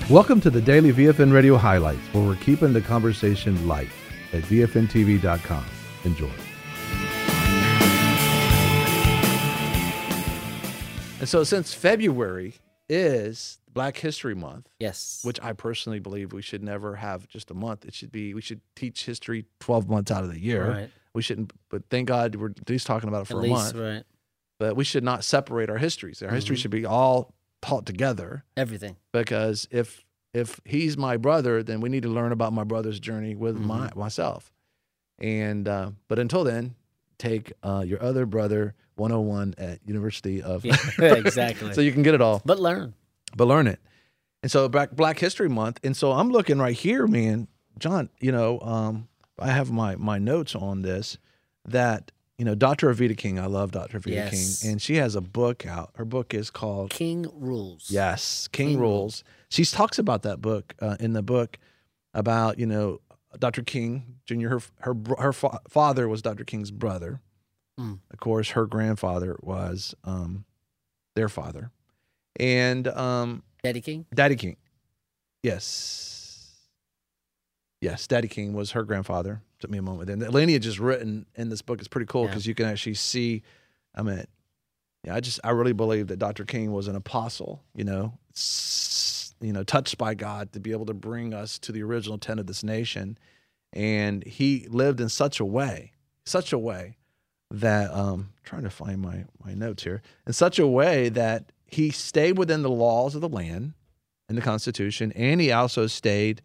Welcome to the Daily VFN Radio Highlights, where we're keeping the conversation light at VFNTV.com. Enjoy. And so since February is Black History Month, yes, which I personally believe we should never have just a month. We should teach history 12 months out of the year. right. We shouldn't, but thank God we're at least talking about it for a month. Right. But we should not separate our histories. Our history should be all taught together. Everything. Because if he's my brother, then we need to learn about my brother's journey with myself. And but until then, take your other brother 101 at University of exactly. So you can get it all. But learn it. And so Black History Month. And so I'm looking right here, man, John, I have my notes on this that, Dr. Avita King, I love Dr. Avita King, and she has a book out. Her book is called King Rules. Yes, King Rules. She talks about that book in the book about, Dr. King Jr., her father was Dr. King's brother. Of course, her grandfather was their father. And Daddy King? Daddy King. Yes, Daddy King was her grandfather. Took me a moment. And the lineage is written in this book. It's pretty cool because you can actually see, I really believe that Dr. King was an apostle, touched by God to be able to bring us to the original intent of this nation. And he lived in such a way that, trying to find my notes here, in such a way that he stayed within the laws of the land and the Constitution, and he also stayed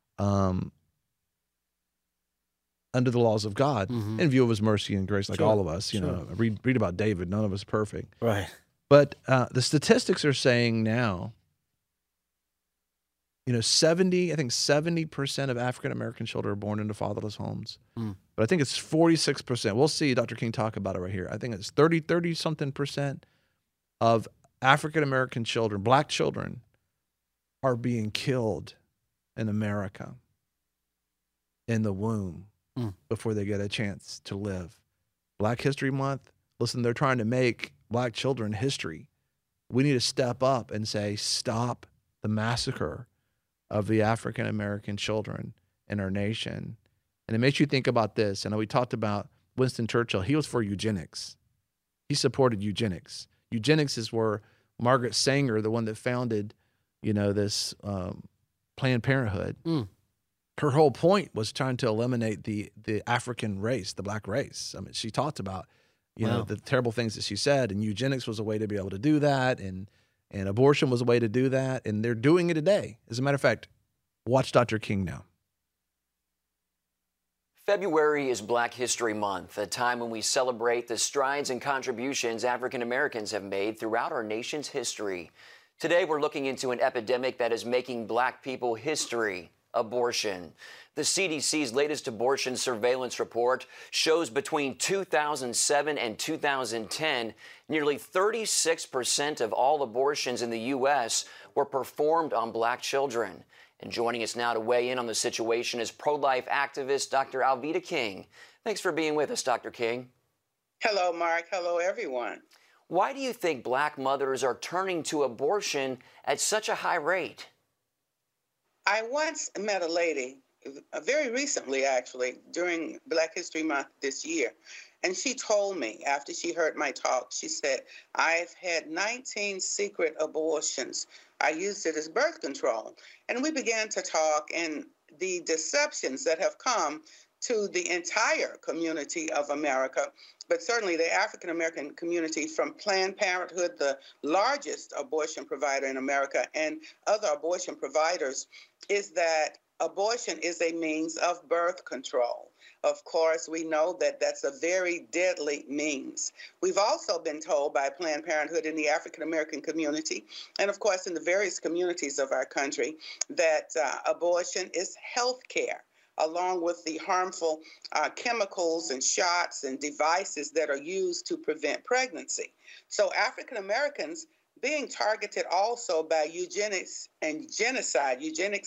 under the laws of God in view of his mercy and grace, like all of us. Read about David. None of us perfect. Right. But the statistics are saying now, 70% of African-American children are born into fatherless homes. But I think it's 46%. We'll see Dr. King talk about it right here. I think it's 30-something percent of African-American children, Black children, are being killed in America in the womb before they get a chance to live. Black History Month, listen, they're trying to make Black children history. We need to step up and say, stop the massacre of the African-American children in our nation. And it makes you think about this. And we talked about Winston Churchill. He was for eugenics. He supported eugenics. Eugenics is where Margaret Sanger, the one that founded, this Planned Parenthood, her whole point was trying to eliminate the African race, the Black race. She talked about, the terrible things that she said, and eugenics was a way to be able to do that, and abortion was a way to do that, and they're doing it today. As a matter of fact, watch Dr. King now. February is Black History Month, a time when we celebrate the strides and contributions African Americans have made throughout our nation's history. Today, we're looking into an epidemic that is making Black people history: abortion. The CDC's latest abortion surveillance report shows between 2007 and 2010, nearly 36% of all abortions in the U.S. were performed on Black children. And joining us now to weigh in on the situation is pro-life activist Dr. Alveda King. Thanks for being with us, Dr. King. Hello, Mark. Hello, everyone. Why do you think Black mothers are turning to abortion at such a high rate? I once met a lady, very recently actually, during Black History Month this year, and she told me, after she heard my talk, she said, I've had 19 secret abortions. I used it as birth control. And we began to talk, and the deceptions that have come to the entire community of America, but certainly the African American community, from Planned Parenthood, the largest abortion provider in America, and other abortion providers, is that abortion is a means of birth control. Of course, we know that that's a very deadly means. We've also been told by Planned Parenthood in the African American community, and of course in the various communities of our country, that abortion is health care, along with the harmful chemicals and shots and devices that are used to prevent pregnancy. So African Americans being targeted also by eugenics and genocide,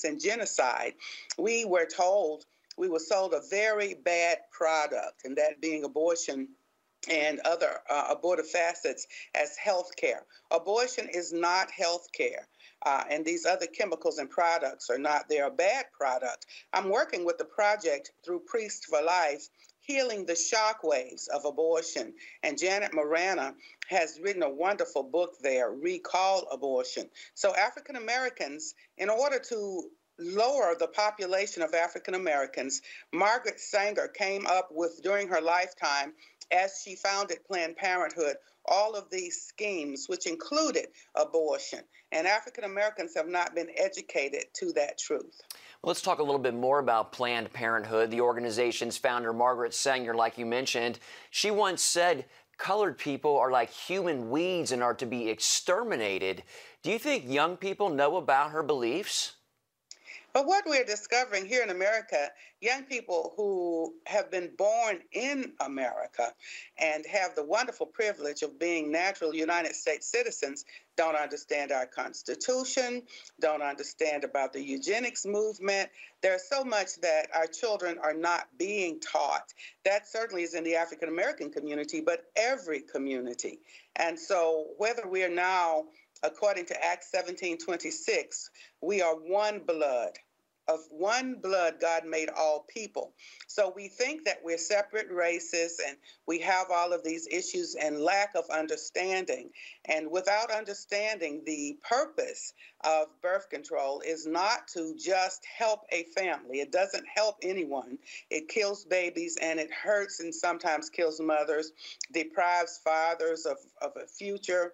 we were sold a very bad product, and that being abortion and other abortive facets as health care. Abortion is not health care. And these other chemicals and products are not, they're a bad product. I'm working with the project through Priests for Life, healing the shockwaves of abortion. And Janet Morana has written a wonderful book there, Recall Abortion. So African Americans, in order to lower the population of African Americans, Margaret Sanger came up with, during her lifetime, as she founded Planned Parenthood, all of these schemes, which included abortion. And African Americans have not been educated to that truth. Well, let's talk a little bit more about Planned Parenthood. The organization's founder, Margaret Sanger, like you mentioned, she once said, colored people are like human weeds and are to be exterminated. Do you think young people know about her beliefs? But what we're discovering here in America, young people who have been born in America and have the wonderful privilege of being natural United States citizens don't understand our Constitution, don't understand about the eugenics movement. There's so much that our children are not being taught. That certainly is in the African American community, but every community. And so whether we are now, according to Acts 17:26, we are one blood. Of one blood, God made all people. So we think that we're separate races and we have all of these issues and lack of understanding. And without understanding, the purpose of birth control is not to just help a family. It doesn't help anyone. It kills babies and it hurts and sometimes kills mothers, deprives fathers of a future.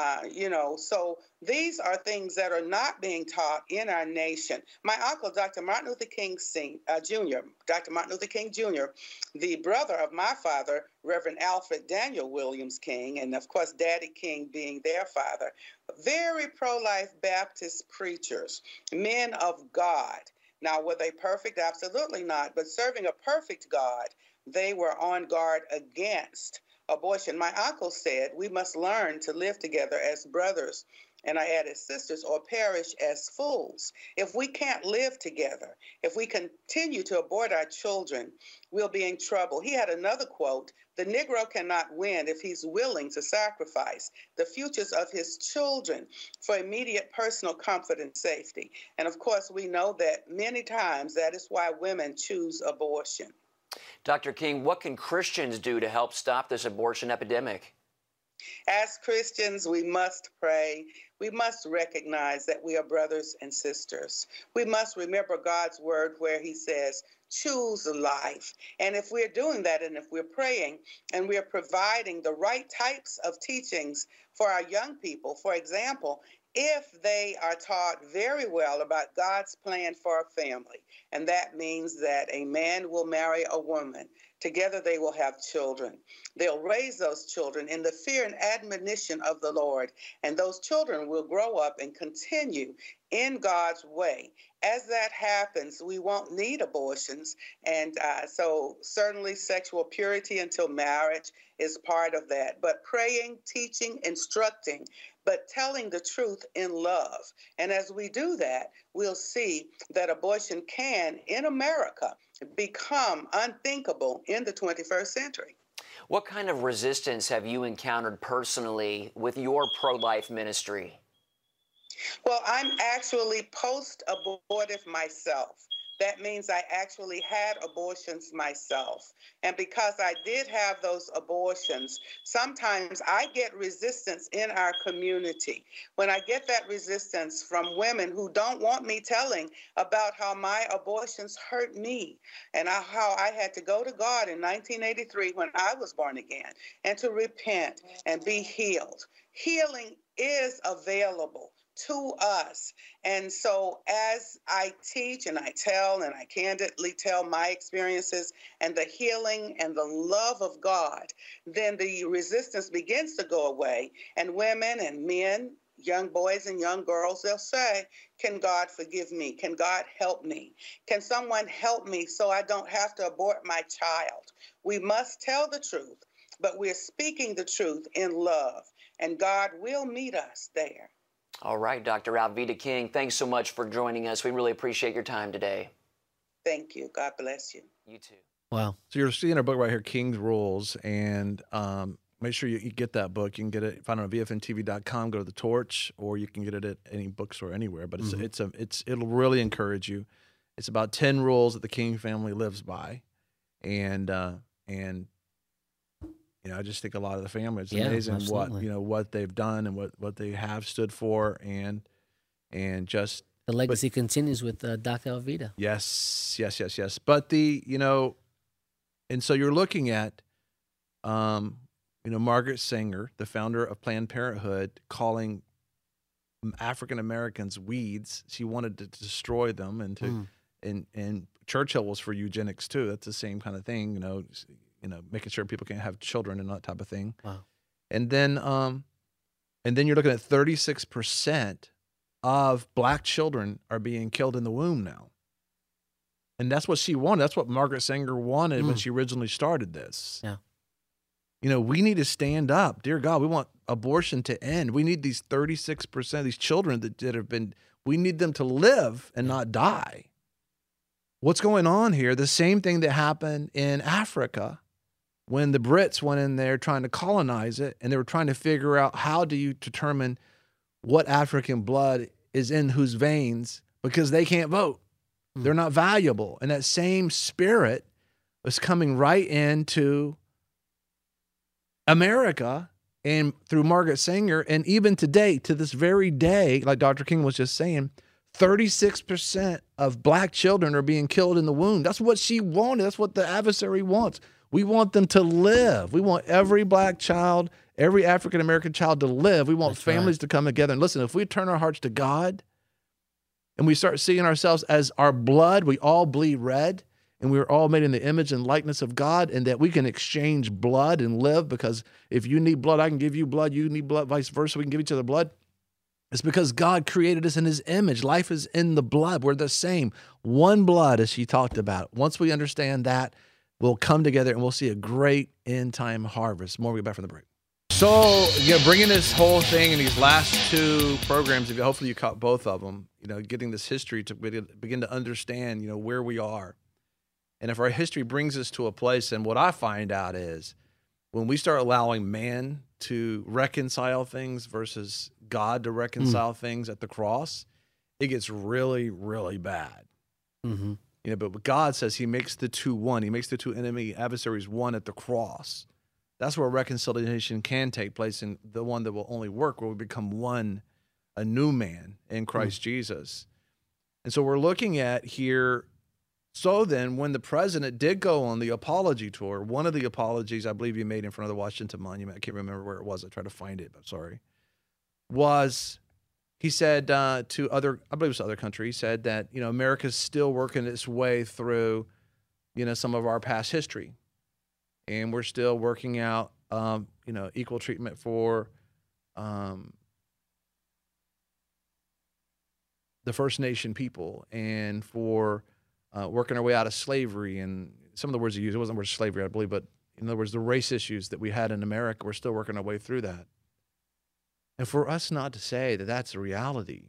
So these are things that are not being taught in our nation. My uncle, Dr. Martin Luther King Jr., Dr. Martin Luther King Jr., the brother of my father, Reverend Alfred Daniel Williams King, and of course, Daddy King being their father, very pro-life Baptist preachers, men of God. Now, were they perfect? Absolutely not. But serving a perfect God, they were on guard against abortion. My uncle said, we must learn to live together as brothers, and I added sisters, or perish as fools. If we can't live together, if we continue to abort our children, we'll be in trouble. He had another quote, the Negro cannot win if he's willing to sacrifice the futures of his children for immediate personal comfort and safety. And of course, we know that many times that is why women choose abortion. Dr. King, what can Christians do to help stop this abortion epidemic? As Christians, we must pray. We must recognize that we are brothers and sisters. We must remember God's word where he says, choose life. And if we're doing that, and if we're praying and we're providing the right types of teachings for our young people, for example, if they are taught very well about God's plan for a family, and that means that a man will marry a woman. Together they will have children. They'll raise those children in the fear and admonition of the Lord, and those children will grow up and continue in God's way. As that happens, we won't need abortions, and so certainly sexual purity until marriage is part of that. But praying, teaching, instructing, but telling the truth in love. And as we do that, we'll see that abortion can, in America, become unthinkable in the 21st century. What kind of resistance have you encountered personally with your pro-life ministry? Well, I'm actually post-abortive myself. That means I actually had abortions myself. And because I did have those abortions, sometimes I get resistance in our community. When I get that resistance from women who don't want me telling about how my abortions hurt me and how I had to go to God in 1983 when I was born again and to repent and be healed. Healing is available to us. And so as I teach and I tell and I candidly tell my experiences and the healing and the love of God, then the resistance begins to go away. And women and men, young boys and young girls, they'll say, can God forgive me? Can God help me? Can someone help me so I don't have to abort my child? We must tell the truth, but we're speaking the truth in love, and God will meet us there. All right, Dr. Alveda King, thanks so much for joining us. We really appreciate your time today. Thank you. God bless you. You too. Wow. So you're seeing our book right here, King's Rules, and make sure you get that book. You can get it, find it on VFNTV.com, go to the Torch, or you can get it at any bookstore anywhere. But it'll really encourage you. It's about 10 rules that the King family lives by, and I just think a lot of the family. It's amazing absolutely. what they've done and what they have stood for, and just The legacy continues with Dr. Alveda. yes. But and so you're looking at, Margaret Sanger, the founder of Planned Parenthood, calling African Americans weeds. She wanted to destroy them, and Churchill was for eugenics too. That's the same kind of thing, making sure people can't have children and that type of thing. Wow. And then you're looking at 36% of black children are being killed in the womb now. And that's what she wanted. That's what Margaret Sanger wanted when she originally started this. Yeah. We need to stand up. Dear God, we want abortion to end. We need these 36% of these children that have been, we need them to live and not die. What's going on here? The same thing that happened in Africa when the Brits went in there trying to colonize it, and they were trying to figure out how do you determine what African blood is in whose veins, because they can't vote. They're not valuable. And that same spirit was coming right into America and through Margaret Sanger. And even today, to this very day, like Dr. King was just saying, 36% of black children are being killed in the womb. That's what she wanted. That's what the adversary wants. We want them to live. We want every black child, every African-American child to live. We want families to come together. And listen, if we turn our hearts to God and we start seeing ourselves as our blood, we all bleed red, and we're all made in the image and likeness of God, and that we can exchange blood and live, because if you need blood, I can give you blood. You need blood, vice versa. We can give each other blood. It's because God created us in his image. Life is in the blood. We're the same. One blood, as she talked about. Once we understand that, we'll come together and we'll see a great end-time harvest. More, we'll get back from the break. So, bringing this whole thing in these last two programs, hopefully you caught both of them, getting this history to begin to understand, where we are. And if our history brings us to a place, and what I find out is when we start allowing man to reconcile things versus God to reconcile things at the cross, it gets really, really bad. Mm-hmm. But what God says, he makes the two one. He makes the two enemy adversaries one at the cross. That's where reconciliation can take place, and the one that will only work where we become one, a new man in Christ Jesus. And so we're looking at here, so then when the president did go on the apology tour, one of the apologies I believe he made in front of the Washington Monument, I can't remember where it was, I tried to find it, but sorry, was he said to other, I believe it was other countries, he said that, America's still working its way through, some of our past history. And we're still working out, equal treatment for the First Nation people, and for working our way out of slavery. And some of the words he used, it wasn't the word slavery, I believe, but in other words, the race issues that we had in America, we're still working our way through that. And for us not to say that that's a reality,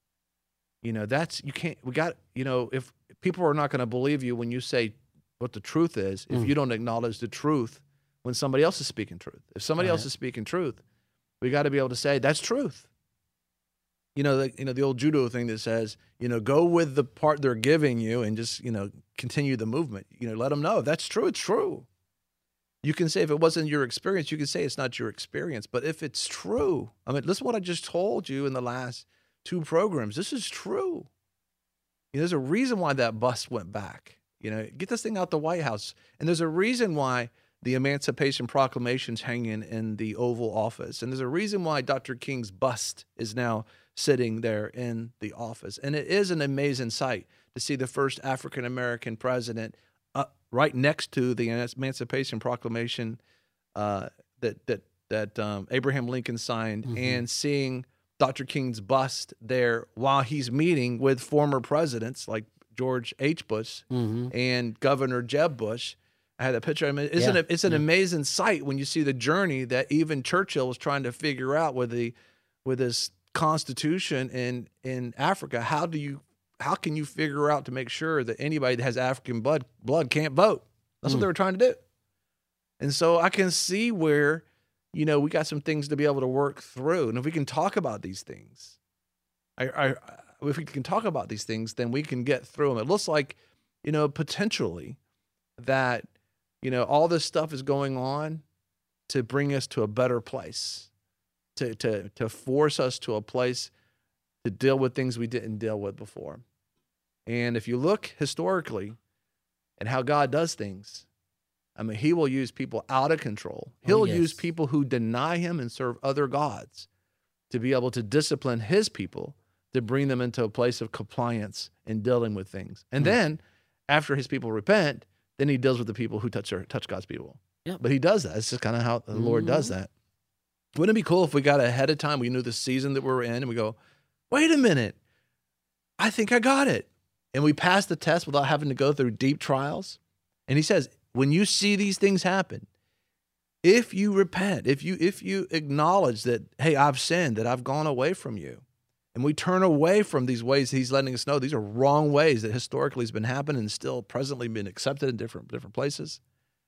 if people are not going to believe you when you say what the truth is, if you don't acknowledge the truth when somebody else is speaking truth. If somebody else is speaking truth, we got to be able to say that's truth. The old judo thing that says, go with the part they're giving you and just, continue the movement. Let them know if that's true, it's true. You can say if it wasn't your experience, you can say it's not your experience. But if it's true, listen to what I just told you in the last two programs. This is true. There's a reason why that bus went back. Get this thing out the White House. And there's a reason why the Emancipation Proclamation's hanging in the Oval Office. And there's a reason why Dr. King's bust is now sitting there in the office. And it is an amazing sight to see the first African-American president right next to the Emancipation Proclamation that Abraham Lincoln signed, and seeing Dr. King's bust there while he's meeting with former presidents like George H. Bush and Governor Jeb Bush. I had that picture. It's an amazing sight when you see the journey that even Churchill was trying to figure out with his constitution in Africa. How can you figure out to make sure that anybody that has African blood can't vote? That's what they were trying to do. And so I can see where, we got some things to be able to work through. And if we can talk about these things, if we can talk about these things, then we can get through them. It looks like, potentially that, all this stuff is going on to bring us to a better place, to force us to a place to deal with things we didn't deal with before. And if you look historically at how God does things, he will use people out of control. He'll use people who deny him and serve other gods to be able to discipline his people, to bring them into a place of compliance in dealing with things. And then after his people repent, then he deals with the people who touch God's people. Yeah. But he does that. It's just kind of how the Lord does that. Wouldn't it be cool if we got ahead of time, we knew the season that we were in, and we go, wait a minute, I think I got it. And we passed the test without having to go through deep trials. And he says, when you see these things happen, if you repent, if you acknowledge that, hey, I've sinned, that I've gone away from you, and we turn away from these ways he's letting us know these are wrong ways that historically has been happening and still presently been accepted in different places,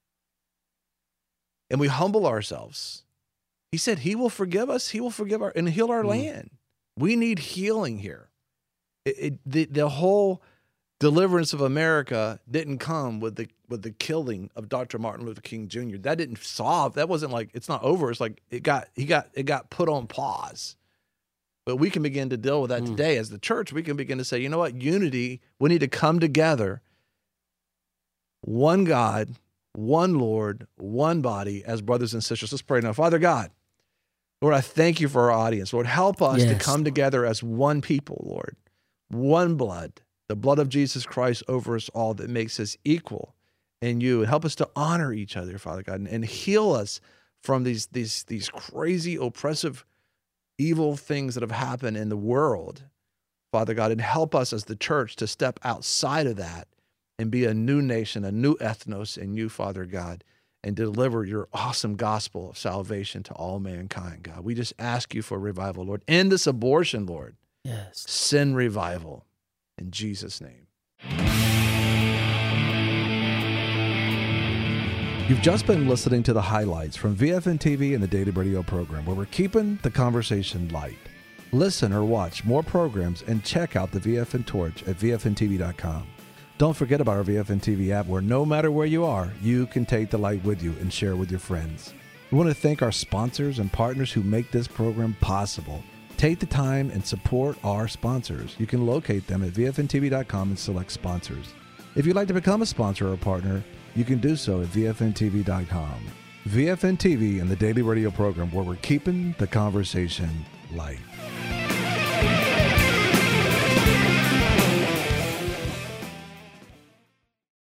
and we humble ourselves, he said he will forgive us, he will forgive and heal our land. We need healing here. The whole deliverance of America didn't come with the killing of Dr. Martin Luther King Jr. That didn't solve. That wasn't like it's not over. It's like it got put on pause. But we can begin to deal with that today as the church. We can begin to say, you know what, unity. We need to come together. One God, one Lord, one body as brothers and sisters. Let's pray now. Father God, Lord, I thank you for our audience. Lord, help us to come together as one people, Lord, one blood. The blood of Jesus Christ over us all that makes us equal in you. And help us to honor each other, Father God, and heal us from these crazy, oppressive, evil things that have happened in the world, Father God, and help us as the church to step outside of that and be a new nation, a new ethnos in you, Father God, and deliver your awesome gospel of salvation to all mankind, God. We just ask you for revival, Lord. End this abortion, Lord. Yes. Send revival. In Jesus' name. You've just been listening to the highlights from VFN TV and the Daily Radio program, where we're keeping the conversation light. Listen or watch more programs and check out the VFN Torch at VFNTV.com. Don't forget about our VFN TV app, where no matter where you are, you can take the light with you and share with your friends. We want to thank our sponsors and partners who make this program possible. Take the time and support our sponsors. You can locate them at VFNTV.com and select sponsors. If you'd like to become a sponsor or a partner, you can do so at VFNTV.com. VFN TV and the Daily Radio program, where we're keeping the conversation light.